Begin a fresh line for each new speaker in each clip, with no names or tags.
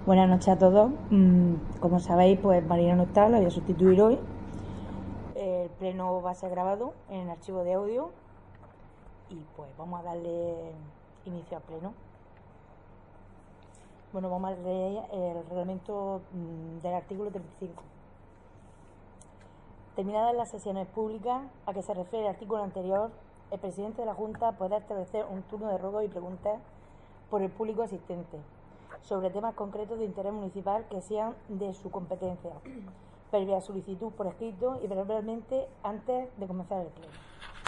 Buenas noches a todos. Como sabéis, pues Marina no está, la voy a sustituir hoy. El pleno va a ser grabado en el archivo de audio y pues vamos a darle inicio al pleno. Bueno, vamos a leer el reglamento del artículo 35. Terminadas las sesiones públicas a que se refiere el artículo anterior, el presidente de la Junta podrá establecer un turno de ruegos y preguntas por el público asistente sobre temas concretos de interés municipal que sean de su competencia, previa solicitud por escrito y verbalmente antes de comenzar el pleno.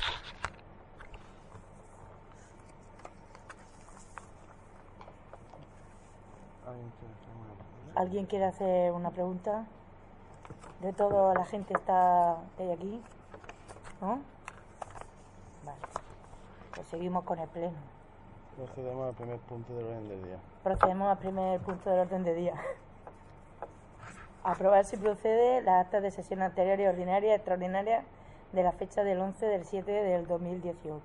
¿Alguien quiere hacer una pregunta? De toda la gente que hay aquí, ¿no? Vale. Pues seguimos con el pleno.
Procedemos al primer punto del orden del día.
Procedemos al primer punto del orden del día. Aprobar si procede las actas de sesión anterior y ordinaria y extraordinaria de la fecha del 11/7 del 2018.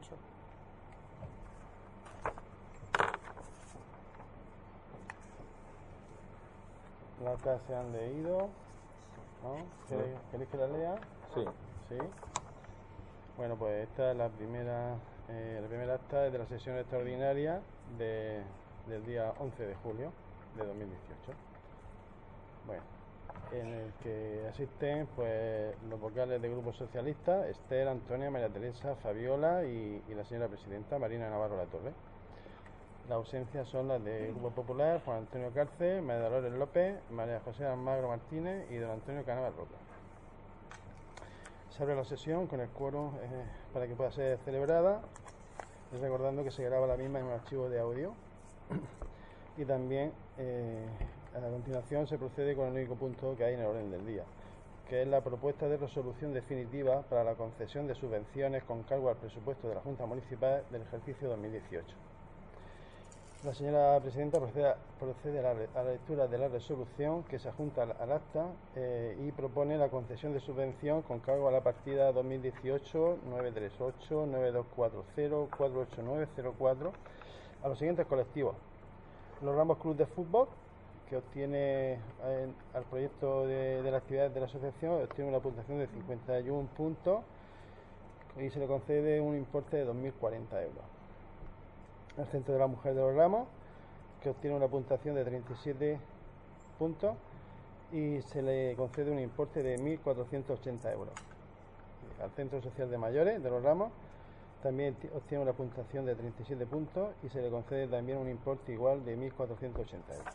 Las actas se han leído, ¿no? ¿Queréis que las lea?
Sí.
¿Sí? Bueno, pues esta es la primera acta de la sesión extraordinaria del día 11 de julio de 2018. Bueno, en el que asisten pues los vocales del Grupo Socialista, Esther, Antonia, María Teresa, Fabiola y la señora presidenta Marina Navarro Latorre. Las ausencias son las del Grupo Popular, Juan Antonio Cárcel, María Dolores López, María José Almagro Martínez y don Antonio Canavas Roca. Se abre la sesión con el quórum para que pueda ser celebrada, recordando que se graba la misma en un archivo de audio. Y también a continuación se procede con el único punto que hay en el orden del día, que es la propuesta de resolución definitiva para la concesión de subvenciones con cargo al presupuesto de la Junta Municipal del ejercicio 2018. La señora presidenta procede a la lectura de la resolución que se adjunta al acta y propone la concesión de subvención con cargo a la partida 2018 938 9240 48904 a los siguientes colectivos: los Ramos Club de Fútbol, que obtiene al proyecto de la actividad de la asociación, obtiene una puntuación de 51 puntos y se le concede un importe de 2.040 euros. El Centro de la Mujer de los Ramos, que obtiene una puntuación de 37 puntos y se le concede un importe de 1.480 euros. Al Centro Social de Mayores de los Ramos también obtiene una puntuación de 37 puntos y se le concede también un importe igual de 1.480 euros.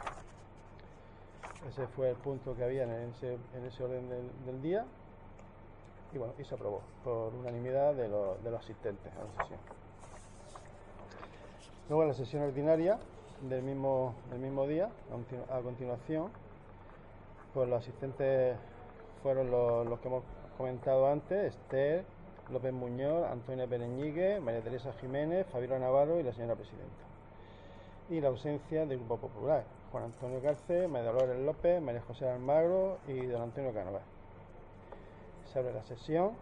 Ese fue el punto que había en ese orden del día y bueno, y se aprobó por unanimidad de los asistentes a la sesión. Luego, en la sesión ordinaria del mismo día, a continuación, pues los asistentes fueron los que hemos comentado antes: Esther López Muñoz, Antonia Pereñigue, María Teresa Jiménez, Fabiola Navarro y la señora presidenta. Y la ausencia del Grupo Popular: Juan Antonio Cárcel, María Dolores López, María José Almagro y don Antonio Canavas. Se abre la sesión,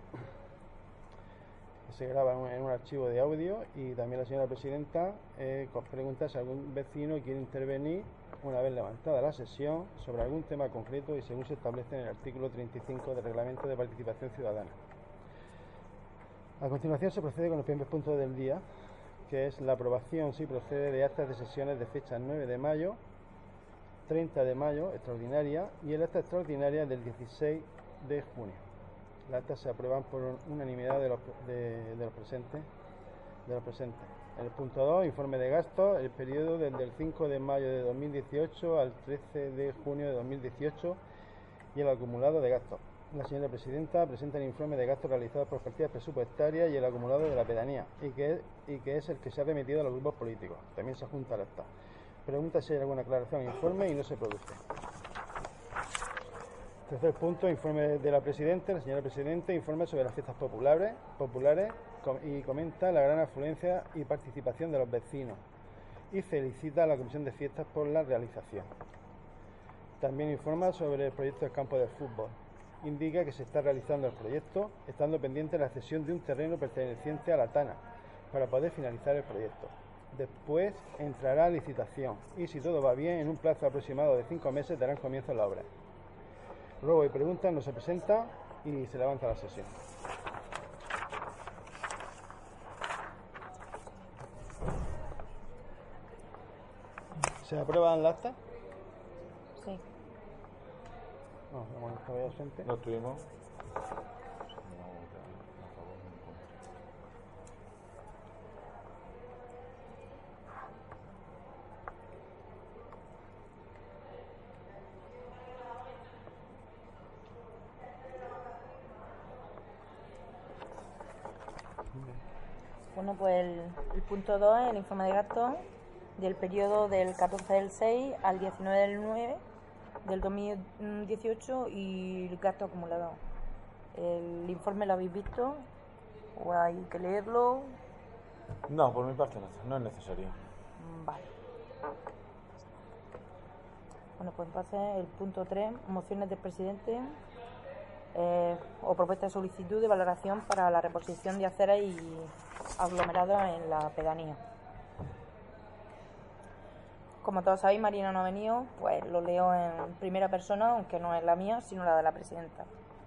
se graba en un archivo de audio y también la señora presidenta pregunta si algún vecino quiere intervenir una vez levantada la sesión sobre algún tema concreto y según se establece en el artículo 35 del Reglamento de Participación Ciudadana. A continuación se procede con el primer punto del día, que es la aprobación, si procede, de actas de sesiones de fecha 9 de mayo, 30 de mayo, extraordinaria, y el acta extraordinaria del 16 de junio. Las actas se aprueban por unanimidad de los presentes. En el punto 2, informe de gastos, el periodo desde el 5 de mayo de 2018 al 13 de junio de 2018 y el acumulado de gastos. La señora presidenta presenta el informe de gastos realizados por partidas presupuestarias y el acumulado de la pedanía, y que es el que se ha remitido a los grupos políticos. También se adjunta al acta. Pregunta si hay alguna aclaración al informe y no se produce. Tercer punto, informe de la presidenta. La señora presidenta informa sobre las fiestas populares y comenta la gran afluencia y participación de los vecinos y felicita a la Comisión de Fiestas por la realización. También informa sobre el proyecto del campo de fútbol. Indica que se está realizando el proyecto, estando pendiente la cesión de un terreno perteneciente a la TANA para poder finalizar el proyecto. Después entrará a licitación y, si todo va bien, en un plazo aproximado de 5 meses darán comienzo a la obra. Ruego y preguntas no se presenta y se levanta la sesión. ¿Se aprueban las actas?
Sí.
No, bueno, estaba ausente.
No tuvimos.
Bueno, pues el punto 2 es el informe de gastos del periodo del 14 del 6 al 19 del 9 del 2018 y el gasto acumulado. ¿El informe lo habéis visto? ¿O hay que leerlo?
No, por mi parte no es necesario.
Vale. Bueno, pues entonces el punto 3, mociones del presidente o propuesta de solicitud de valoración para la reposición de aceras y aglomerados en la pedanía. Como todos sabéis, Marina no ha venido, pues lo leo en primera persona, aunque no es la mía, sino la de la presidenta.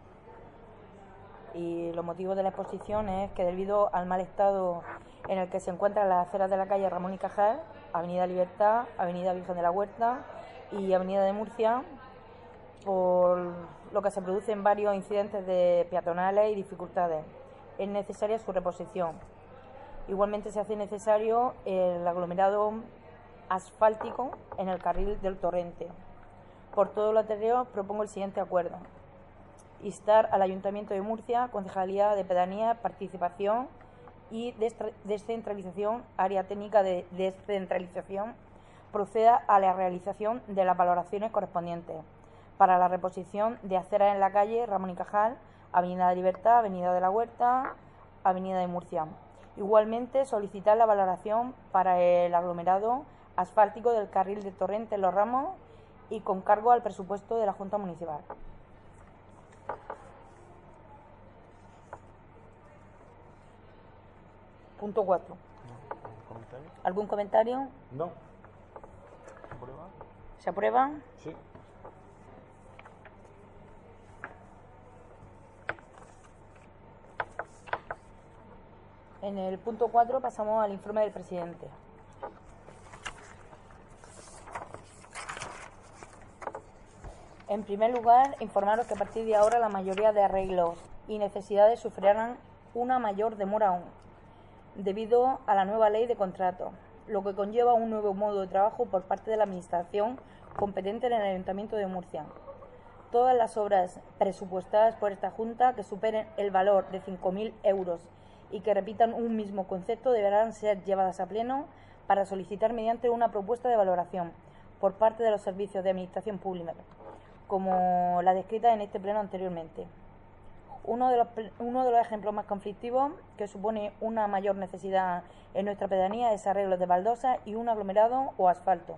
Y los motivos de la exposición es que debido al mal estado en el que se encuentran las aceras de la calle Ramón y Cajal, Avenida Libertad, Avenida Virgen de la Huerta y Avenida de Murcia, por lo que se producen varios incidentes de peatonales y dificultades, es necesaria su reposición. Igualmente se hace necesario el aglomerado asfáltico en el carril del Torrente. Por todo lo anterior propongo el siguiente acuerdo: instar al Ayuntamiento de Murcia, Concejalía de Pedanía, Participación y Descentralización, Área Técnica de Descentralización, proceda a la realización de las valoraciones correspondientes para la reposición de aceras en la calle Ramón y Cajal, Avenida de Libertad, Avenida de la Huerta, Avenida de Murcia. Igualmente, solicitar la valoración para el aglomerado asfáltico del carril de Torrente en Los Ramos y con cargo al presupuesto de la Junta Municipal. Punto 4.
¿Comentario?
¿Algún comentario?
No. ¿Aprueba?
¿Se aprueba?
Sí.
En el punto 4 pasamos al informe del presidente. En primer lugar, informaros que a partir de ahora la mayoría de arreglos y necesidades sufrirán una mayor demora aún, debido a la nueva ley de contratos, lo que conlleva un nuevo modo de trabajo por parte de la Administración competente en el Ayuntamiento de Murcia. Todas las obras presupuestadas por esta Junta que superen el valor de 5.000 euros y que repitan un mismo concepto deberán ser llevadas a pleno para solicitar mediante una propuesta de valoración por parte de los servicios de administración pública, como la descrita en este pleno anteriormente. Uno de los ejemplos más conflictivos que supone una mayor necesidad en nuestra pedanía es arreglos de baldosas y un aglomerado o asfalto.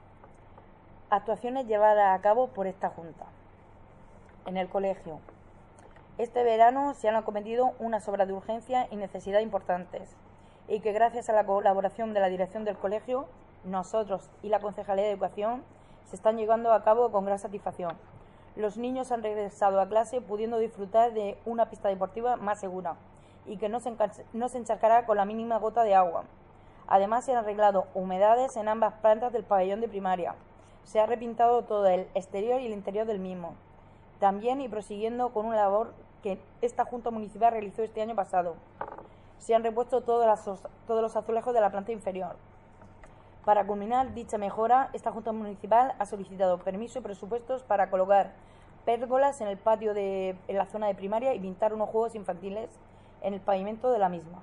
Actuaciones llevadas a cabo por esta Junta. En el colegio. Este verano se han acometido unas obras de urgencia y necesidad importantes y que gracias a la colaboración de la dirección del colegio, nosotros y la Concejalía de Educación se están llevando a cabo con gran satisfacción. Los niños han regresado a clase pudiendo disfrutar de una pista deportiva más segura y que no se encharcará con la mínima gota de agua. Además, se han arreglado humedades en ambas plantas del pabellón de primaria. Se ha repintado todo el exterior y el interior del mismo. También, y prosiguiendo con una labor que esta Junta Municipal realizó este año pasado, se han repuesto todos los azulejos de la planta inferior. Para culminar dicha mejora, esta Junta Municipal ha solicitado permiso y presupuestos para colocar pérgolas en el patio en la zona de primaria y pintar unos juegos infantiles en el pavimento de la misma.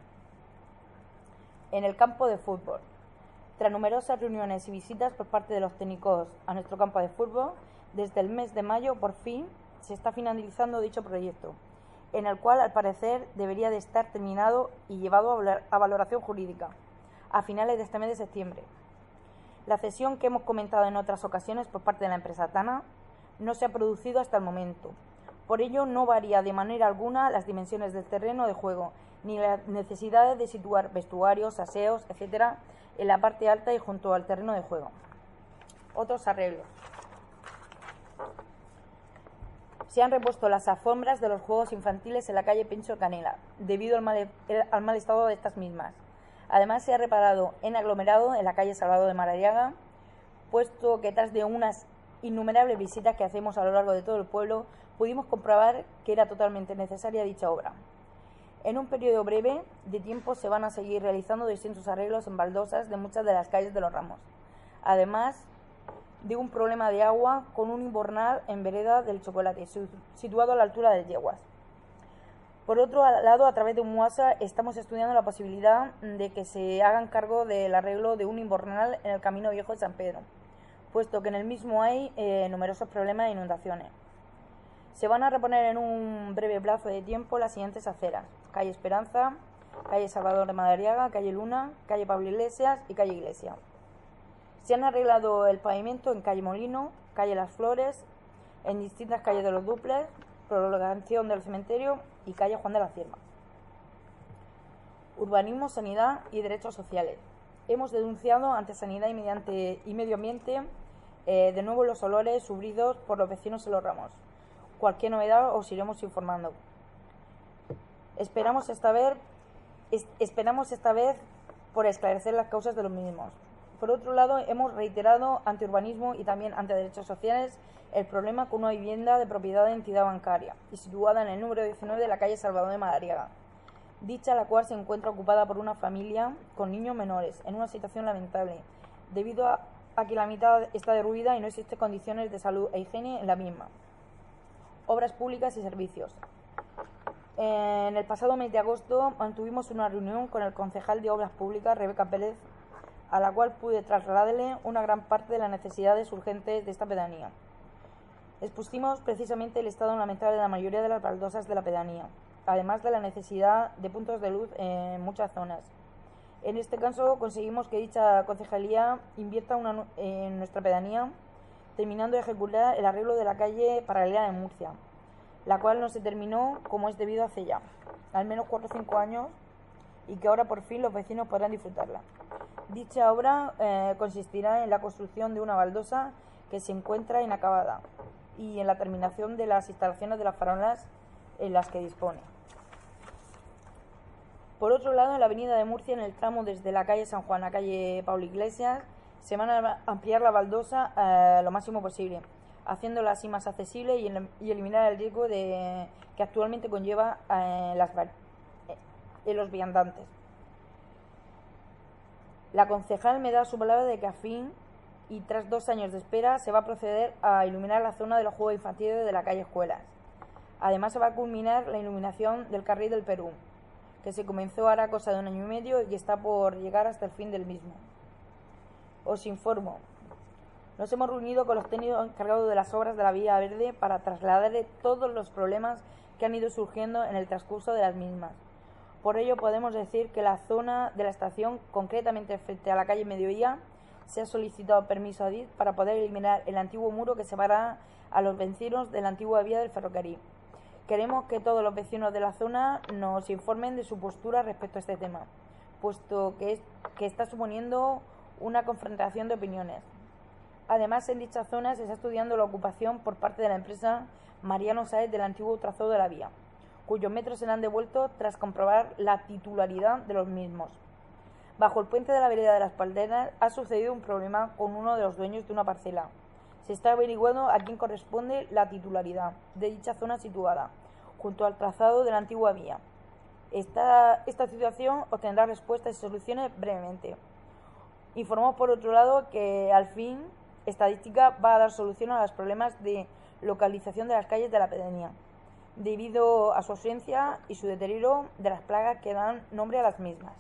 En el campo de fútbol. Tras numerosas reuniones y visitas por parte de los técnicos a nuestro campo de fútbol, desde el mes de mayo, por fin, se está finalizando dicho proyecto, en el cual, al parecer, debería de estar terminado y llevado a valoración jurídica a finales de este mes de septiembre. La cesión que hemos comentado en otras ocasiones por parte de la empresa Tana no se ha producido hasta el momento. Por ello, no varía de manera alguna las dimensiones del terreno de juego, ni las necesidades de situar vestuarios, aseos, etc., en la parte alta y junto al terreno de juego. Otros arreglos. Se han repuesto las alfombras de los juegos infantiles en la calle Pincho Canela, debido al mal estado de estas mismas. Además, se ha reparado en aglomerado en la calle Salvador de Madariaga, puesto que tras de unas innumerables visitas que hacemos a lo largo de todo el pueblo, pudimos comprobar que era totalmente necesaria dicha obra. En un periodo breve de tiempo se van a seguir realizando distintos arreglos en baldosas de muchas de las calles de Los Ramos, además de un problema de agua con un invernal en Vereda del Chocolate, situado a la altura de Yeguas. Por otro lado, a través de UMUASA estamos estudiando la posibilidad de que se hagan cargo del arreglo de un invernal en el Camino Viejo de San Pedro, puesto que en el mismo hay numerosos problemas de inundaciones. Se van a reponer en un breve plazo de tiempo las siguientes aceras: calle Esperanza, calle Salvador de Madariaga, calle Luna, calle Pablo Iglesias y calle Iglesia. Se han arreglado el pavimento en calle Molino, calle Las Flores, en distintas calles de los Duples, prolongación del cementerio y calle Juan de la Cierva. Urbanismo, sanidad y derechos sociales. Hemos denunciado ante Sanidad y Medio Ambiente de nuevo los olores sufridos por los vecinos en Los Ramos. Cualquier novedad os iremos informando. Esperamos esta vez por esclarecer las causas de los mismos. Por otro lado, hemos reiterado ante Urbanismo y también ante Derechos Sociales el problema con una vivienda de propiedad de entidad bancaria y situada en el número 19 de la calle Salvador de Madariaga. Dicha, la cual se encuentra ocupada por una familia con niños menores, en una situación lamentable, debido a que la mitad está derruida y no existen condiciones de salud e higiene en la misma. Obras públicas y servicios. En el pasado mes de agosto mantuvimos una reunión con el concejal de Obras Públicas, Rebeca Pérez, a la cual pude trasladarle una gran parte de las necesidades urgentes de esta pedanía. Expusimos precisamente el estado lamentable de la mayoría de las baldosas de la pedanía, además de la necesidad de puntos de luz en muchas zonas. En este caso conseguimos que dicha concejalía invierta en nuestra pedanía, terminando de ejecutar el arreglo de la calle paralela de Murcia, la cual no se terminó como es debido hace ya al menos 4 o 5 años, y que ahora por fin los vecinos podrán disfrutarla. Dicha obra consistirá en la construcción de una baldosa que se encuentra inacabada y en la terminación de las instalaciones de las farolas en las que dispone. Por otro lado, en la avenida de Murcia, en el tramo desde la calle San Juan a calle Pablo Iglesias, se van a ampliar la baldosa lo máximo posible, haciéndola así más accesible y eliminar el riesgo que actualmente conlleva en los viandantes. La concejal me da su palabra de que a fin y tras 2 años de espera se va a proceder a iluminar la zona de los juegos infantiles de la calle Escuelas. Además, se va a culminar la iluminación del Carril del Perú, que se comenzó ahora a cosa de 1 año y medio y está por llegar hasta el fin del mismo. Os informo. Nos hemos reunido con los técnicos encargados de las obras de la Vía Verde para trasladarle todos los problemas que han ido surgiendo en el transcurso de las mismas. Por ello podemos decir que la zona de la estación, concretamente frente a la calle Mediodía, se ha solicitado permiso a DIF para poder eliminar el antiguo muro que separa a los vecinos de la antigua vía del ferrocarril. Queremos que todos los vecinos de la zona nos informen de su postura respecto a este tema, puesto que está suponiendo una confrontación de opiniones. Además, en dicha zona se está estudiando la ocupación por parte de la empresa Mariano Sáez del antiguo trazado de la vía, cuyos metros serán devueltos tras comprobar la titularidad de los mismos. Bajo el puente de la vereda de las Palderas ha sucedido un problema con uno de los dueños de una parcela. Se está averiguando a quién corresponde la titularidad de dicha zona situada junto al trazado de la antigua vía. Esta situación obtendrá respuestas y soluciones brevemente. Informamos por otro lado que al fin Estadística va a dar solución a los problemas de localización de las calles de la pedanía, debido a su ausencia y su deterioro de las plagas que dan nombre a las mismas.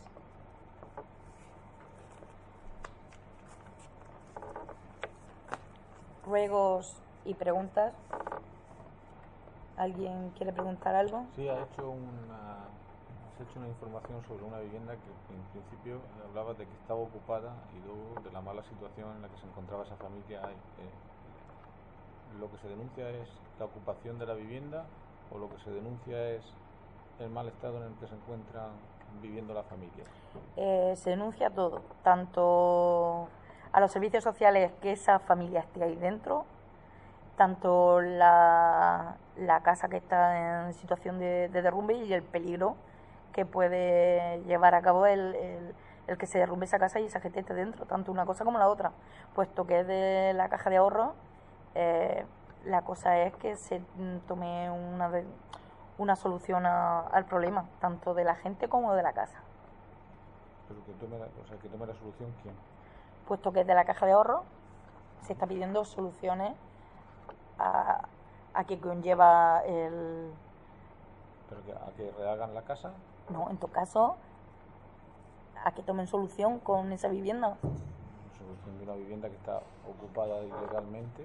Ruegos y preguntas. ¿Alguien quiere preguntar algo?
Sí, has hecho una información sobre una vivienda que en principio hablaba de que estaba ocupada y luego de la mala situación en la que se encontraba esa familia. ¿Lo que se denuncia es la ocupación de la vivienda o lo que se denuncia es el mal estado en el que se encuentran viviendo la familia?
Se denuncia todo, tanto a los servicios sociales que esa familia esté ahí dentro, tanto la casa que está en situación de derrumbe y el peligro que puede llevar a cabo el que se derrumbe esa casa y esa gente esté dentro, tanto una cosa como la otra, puesto que es de la caja de ahorros. La cosa es que se tome una solución al problema, tanto de la gente como de la casa.
Pero que tome la solución, ¿quién?
Puesto que es de la caja de ahorros, se está pidiendo soluciones a que conlleva el...
¿Pero a que rehagan la casa?
No, en tu caso, a que tomen solución con esa vivienda.
Solución de una vivienda que está ocupada ilegalmente.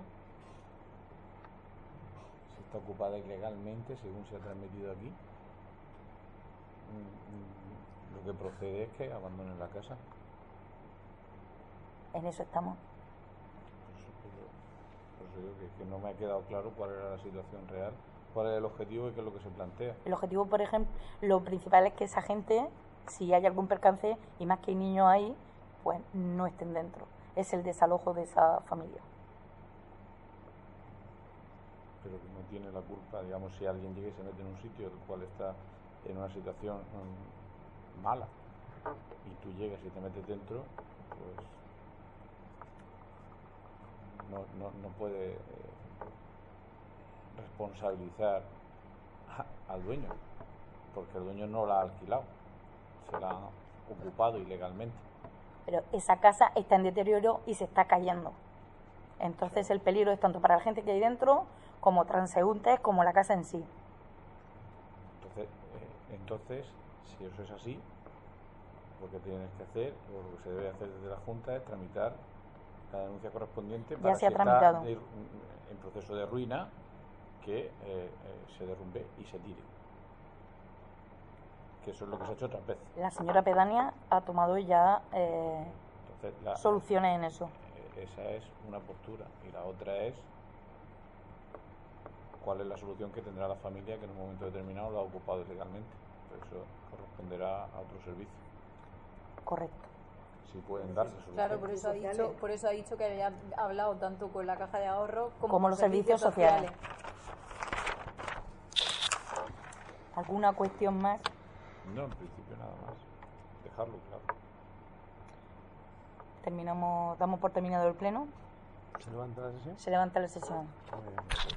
Si está ocupada ilegalmente, según se ha transmitido aquí, lo que procede es que abandonen la casa.
En eso estamos.
Por eso digo que no me ha quedado claro cuál era la situación real, cuál es el objetivo y qué es lo que se plantea.
El objetivo, por ejemplo, lo principal es que esa gente, si hay algún percance, y más que hay niños ahí, pues no estén dentro. Es el desalojo de esa familia.
Pero que no tiene la culpa, digamos, si alguien llega y se mete en un sitio el cual está en una situación mala y tú llegas y te metes dentro, pues no puede responsabilizar al dueño, porque el dueño no la ha alquilado, se la ha ocupado ilegalmente.
Pero esa casa está en deterioro y se está cayendo. Entonces el peligro es tanto para la gente que hay dentro, como transeúntes, como la casa en sí.
Entonces, si eso es así, lo que tienes que hacer, o lo que se debe hacer desde la Junta, es tramitar la denuncia correspondiente para
se ha
si
tramitado.
está en proceso de ruina, que se derrumbe y se tire. Que eso es lo que se ha hecho otras veces.
La señora pedánea ha tomado ya
Entonces,
soluciones en eso.
Esa es una postura. Y la otra es cuál es la solución que tendrá la familia que en un momento determinado lo ha ocupado ilegalmente. Pero eso corresponderá a otro servicio.
Correcto.
Si pueden darse soluciones.
Claro, por eso ha dicho que había hablado tanto con la caja de ahorro
como los servicios sociales. ¿Alguna cuestión más?
No, en principio nada más. Dejarlo claro.
Damos por terminado el pleno.
¿Se levanta la sesión?
Se levanta la sesión.
Muy bien.